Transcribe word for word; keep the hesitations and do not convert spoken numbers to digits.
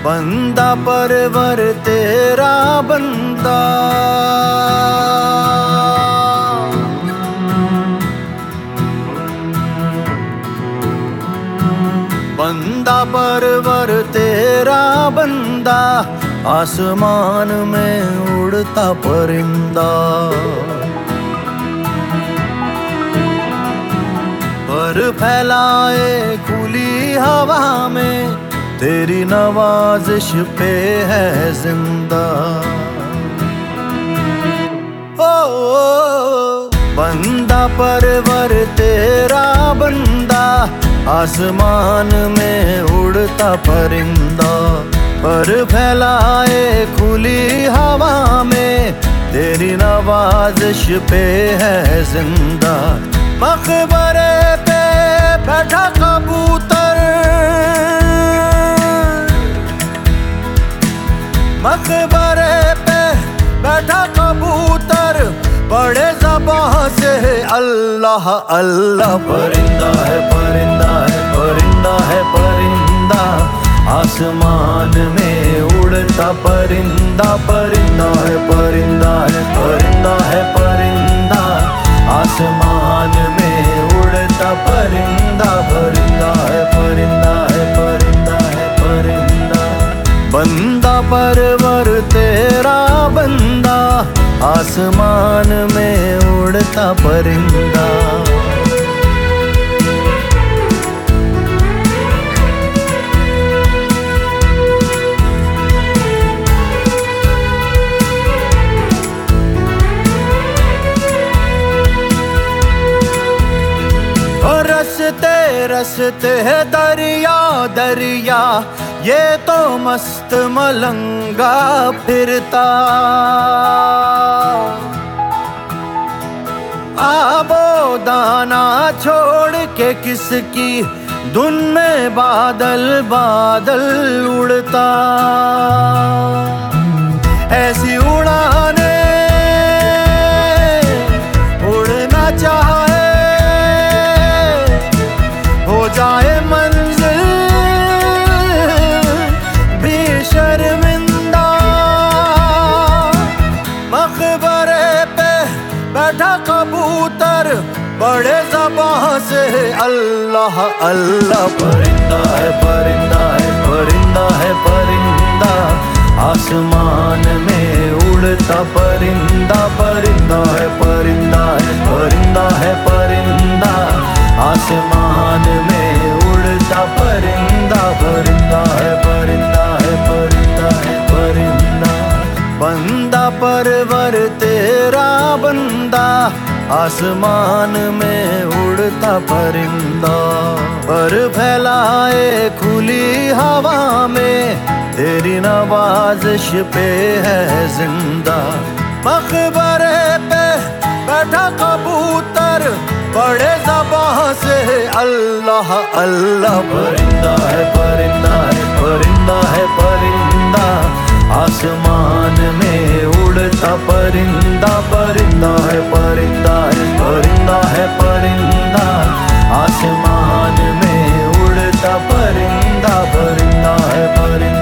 बंदा परवर तेरा बंदा। बंदा परवर तेरा बंदा, आसमान में उड़ता परिंदा। पर फैलाए खुली हवा में, तेरी नवाजिश पे है जिंदा। ओ, ओ बंदा परवर तेरा बंदा, आसमान में उड़ता परिंदा। पर फैलाए खुली हवा में, तेरी नवाजिश पे है जिंदा। मकबरे पे बैठा कबूतर, मकबरे पे बैठा कबूतर, बड़े ज़बान से अल्लाह अल्लाह। परिंदा है परिंदा है परिंदा है परिंदा, आसमान में उड़ता परिंदा। परिंदा है परिंदा है परिंदा है परिंदा, आसमान में उड़ता परिंदा। परिंदा है परिंदा है परिंदा है परिंदा। बंदा परवर तेरा बंदा, आसमान में उड़ता परिंदा। और रस्ते रस्ते है दरिया दरिया, ये तो मस्त मलंगा फिरता। आबो दाना छोड़ के किसकी धुन में बादल बादल उड़ता। ऐसी उड़ाने उड़ना चाहे, हो जाए मंजिल भी शर्मिंदा। मकबरे पे बैठा कबूतर, बड़े ज़बान से अल्लाह अल्लाह। परिंदा है परिंदा है परिंदा है परिंदा, आसमान में उड़ता परिंदा। परिंदा है परिंदा है परिंदा है परिंदा, आसमान में उड़ता परिंदा। परिंदा है परिंदा है परिंदा है परिंदा। बंदा परवर तेरा बंदा, आसमान में उड़ता परिंदा। पर फैलाए खुली हवा में, तेरी नवाजिश पे है जिंदा। मकबरे पे बैठा कबूतर, बड़े ज़बान से अल्लाह अल्लाह। परिंदा है परिंदा है परिंदा है परिंदा, आसमान में उड़ता परिंदा। परिंदा है परिंदा है परिंदा है परिंदा, आसमान में उड़ता परिंदा। परिंदा है परिंदा